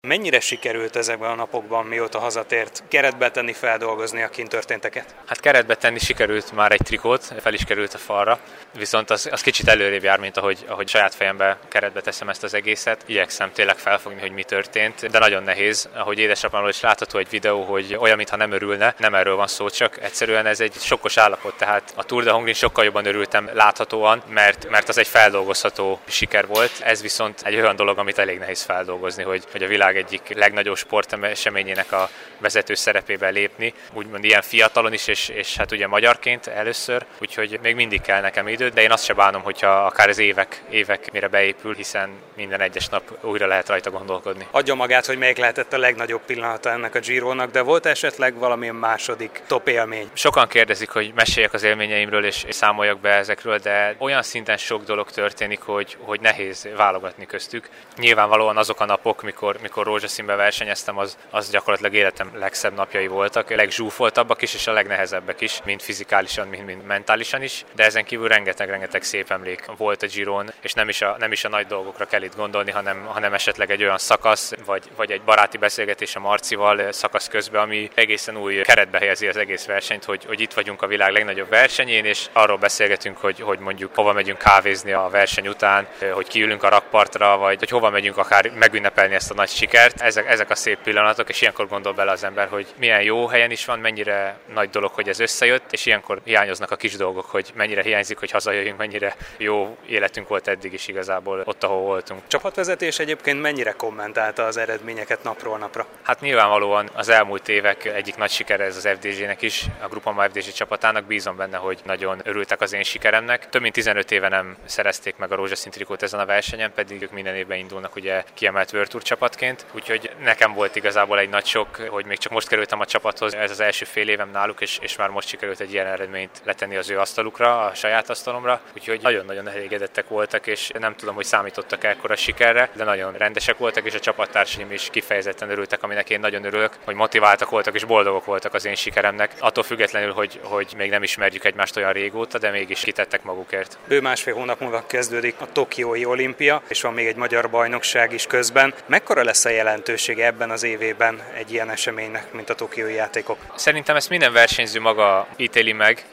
Mennyire sikerült ezekben a napokban, mióta hazatért, keretbe tenni, feldolgozni a kint történteket? Hát keretbe tenni sikerült már egy trikót, fel is került a falra, viszont az kicsit előrébb jár, mint ahogy saját fejembe keretbe teszem ezt az egészet. Igyekszem tényleg felfogni, hogy mi történt, de nagyon nehéz. Ahogy édesapámról is látható egy videó, hogy olyan, mintha nem örülne, nem erről van szó, csak egyszerűen ez egy sokkos állapot. Tehát a Tour de Hongrin sokkal jobban örültem láthatóan, mert az egy feldolgozható siker volt. Ez viszont egy olyan dolog, amit elég nehéz feldolgozni, hogy a világ egyik legnagyobb sporteseményének a vezető szerepébe lépni, úgymond ilyen fiatalon is, és hát ugye magyarként először, úgyhogy még mindig kell nekem idő, de én azt se bánom, hogyha akár az évek mire beépül, hiszen minden egyes nap újra lehet rajta gondolkodni. Adja magát, hogy melyik lehetett a legnagyobb pillanata ennek a Girónak, de volt esetleg valamilyen második top élmény? Sokan kérdezik, hogy meséljek az élményeimről és számoljak be ezekről, de olyan szinten sok dolog történik, hogy nehéz válogatni köztük. Nyilvánvalóan azok a napok, mikor rózsaszínben versenyeztem, az gyakorlatilag életem legszebb napjai voltak, a legzsúfoltabbak is, és a legnehezebbek is, mind fizikálisan, mind mentálisan is, de ezen kívül rengeteg szép emlék volt a Girón, és nem is a nagy dolgokra kell itt gondolni, hanem esetleg egy olyan szakasz, vagy egy baráti beszélgetés a Marcival szakasz közben, ami egészen új keretbe helyezi az egész versenyt, hogy itt vagyunk a világ legnagyobb versenyén, és arról beszélgetünk, hogy mondjuk hova megyünk kávézni a verseny után, hogy kiülünk a rakpartra, vagy hogy hova megyünk akár megünnepelni ezt a nagy sikert. Ezek a szép pillanatok, és ilyenkor gondol bele az ember, hogy milyen jó helyen is van, mennyire nagy dolog, hogy ez összejött, és ilyenkor hiányoznak a kis dolgok, hogy mennyire hiányzik, hogy hazajöjjünk, mennyire jó életünk volt eddig is igazából ott, ahol voltunk. Csapatvezetés egyébként mennyire kommentálta az eredményeket napról napra? Hát nyilvánvalóan az elmúlt évek egyik nagy sikere ez az FDG-nek is, a Groupama FDG csapatának, bízom benne, hogy nagyon örültek az én sikeremnek. Több mint 15 éve nem szerezték meg a rózsaszín trikót ezen a versenyen, pedig ők minden évben indulnak ugye kiemelt World Tour csapatként, úgyhogy nekem volt igazából egy nagy sok, hogy még csak most kerültem a csapathoz, ez az első fél évem náluk, és már most sikerült egy ilyen eredményt letenni az ő asztalukra, a saját asztalomra, úgyhogy nagyon-nagyon elégedettek voltak, és nem tudom, hogy számítottak ekkora sikerre, de nagyon rendesek voltak, és a csapattársaim is kifejezetten örültek, aminek én nagyon örülök, hogy motiváltak voltak és boldogok voltak az én sikeremnek, attól függetlenül, hogy még nem ismerjük egymást olyan régóta, de mégis kitettek magukért. Bő másfél hónap múlva kezdődik a Tokiói olimpia, és van még egy magyar bajnokság is közben. Mekkora lesz a jelentősége ebben az évében egy ilyen eseménynek, mint a tokiói játékok? Szerintem ezt minden versenyző maga ítéli meg,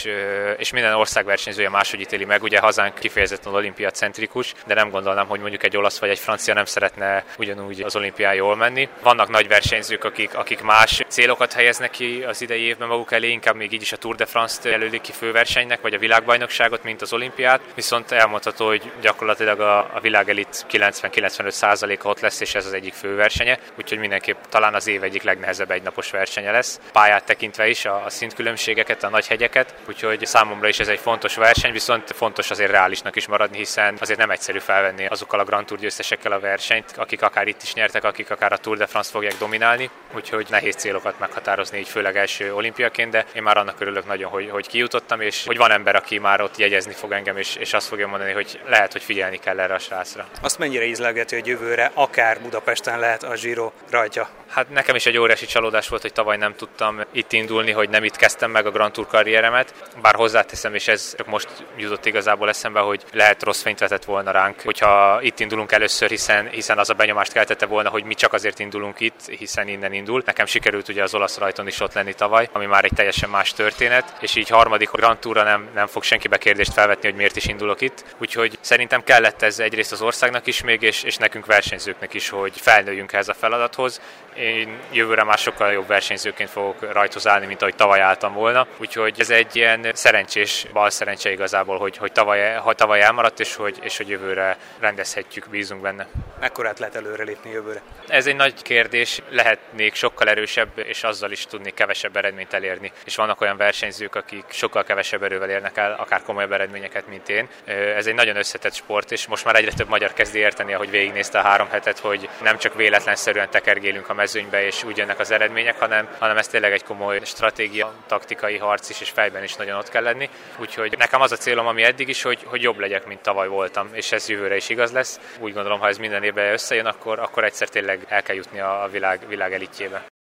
és minden ország versenyzője máshogy ítéli meg. Ugye hazánk kifejezetten olimpiacentrikus, de nem gondolnám, hogy mondjuk egy olasz vagy egy francia nem szeretne ugyanúgy az olimpián jól menni. Vannak nagy versenyzők, akik más célokat helyeznek ki az idei évben maguk elé, inkább még így is a Tour de France-t jelölik ki főversenynek, vagy a világbajnokságot, mint az olimpiát. Viszont elmondható, hogy gyakorlatilag a világelit 90-95%-a ott lesz, és ez az egyik főversenye, úgyhogy mindenképp talán az év egyik legnehezebb egynapos versenye lesz. Pályát tekintve is, a szintkülönbségeket, a nagy hegyeket, úgyhogy számomra is ez egy fontos verseny, viszont fontos azért reálisnak is maradni, hiszen azért nem egyszerű felvenni azokkal a Grand Tour győztesekkel a versenyt, akik akár itt is nyertek, akik akár a Tour de France fogják dominálni, úgyhogy nehéz célokat meghatározni, így főleg első olimpiaként, de én már annak örülök nagyon, hogy kijutottam, és hogy van ember, aki már ott jegyezni fog engem, és azt fogja mondani, hogy lehet, hogy figyelni kell erre a srácra. Azt mennyire ízlelgeti, hogy jövőre akár Budapesten lehet a Giro rajtja? Hát nekem is egy óriási csalódás volt, hogy tavaly nem tudtam itt indulni, hogy nem itt kezdtem meg a Grand Tour karrieremet. Bár hozzáteszem, és ez most jutott igazából eszembe, hogy lehet rossz fényt vetett volna ránk, hogyha itt indulunk először, hiszen az a benyomást keltette volna, hogy mi csak azért indulunk itt, hiszen innen indul. Nekem sikerült ugye az olasz rajton is ott lenni tavaly, ami már egy teljesen más történet, és így harmadik Grand Tourra nem fog senkibe kérdést felvetni, hogy miért is indulok itt. Úgyhogy szerintem kellett ez egyrészt az országnak is még, és nekünk versenyzőknek is, hogy felnőjünk ehhez a feladathoz. Én jövőre már sokkal jobb versenyzőként fogok rajthoz állni, mint ahogy tavaly álltam volna. Úgyhogy ez egy ilyen szerencsés balszerencse igazából, hogy tavaly elmaradt, és hogy jövőre rendezhetjük, bízunk benne. Mekkorát lehet előrelépni jövőre? Ez egy nagy kérdés, lehetnék sokkal erősebb, és azzal is tudnék kevesebb eredményt elérni. És vannak olyan versenyzők, akik sokkal kevesebb erővel érnek el, akár komolyabb eredményeket, mint én. Ez egy nagyon összetett sport, és most már egyre több magyar kezdi érteni, ahogy végignézte a 3 hetet, hogy nem csak véletlenszerűen tekergélünk a mezőnybe, és úgy jönnek az eredmények, hanem ez tényleg egy komoly stratégia, taktikai harc is, és fejben is nagyon ott kell lenni. Úgyhogy nekem az a célom, ami eddig is, hogy jobb legyek, mint tavaly voltam, és ez jövőre is igaz lesz. Úgy gondolom, ha ez minden évben összejön, akkor egyszer tényleg el kell jutni a világ elitjébe.